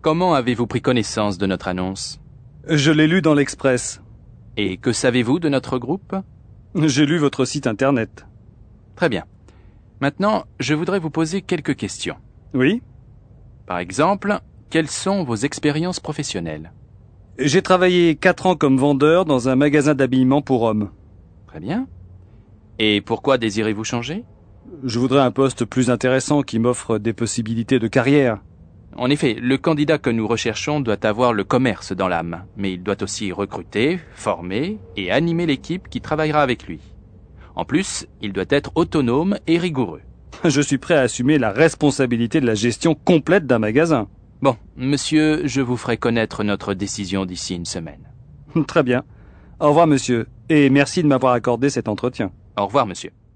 Comment avez-vous pris connaissance de notre annonce? Je l'ai lu dans l'Express. Et que savez-vous de notre groupe? J'ai lu votre site internet. Très bien. Maintenant, je voudrais vous poser quelques questions. Oui? Par exemple, quelles sont vos expériences professionnelles? J'ai travaillé 4 ans comme vendeur dans un magasin d'habillement pour hommes. Très bien. Et pourquoi désirez-vous changer? Je voudrais un poste plus intéressant qui m'offre des possibilités de carrière. En effet, le candidat que nous recherchons doit avoir le commerce dans l'âme, mais il doit aussi recruter, former et animer l'équipe qui travaillera avec lui. En plus, il doit être autonome et rigoureux. Je suis prêt à assumer la responsabilité de la gestion complète d'un magasin. Bon, monsieur, je vous ferai connaître notre décision d'ici une semaine. Très bien. Au revoir, monsieur, et merci de m'avoir accordé cet entretien. Au revoir, monsieur.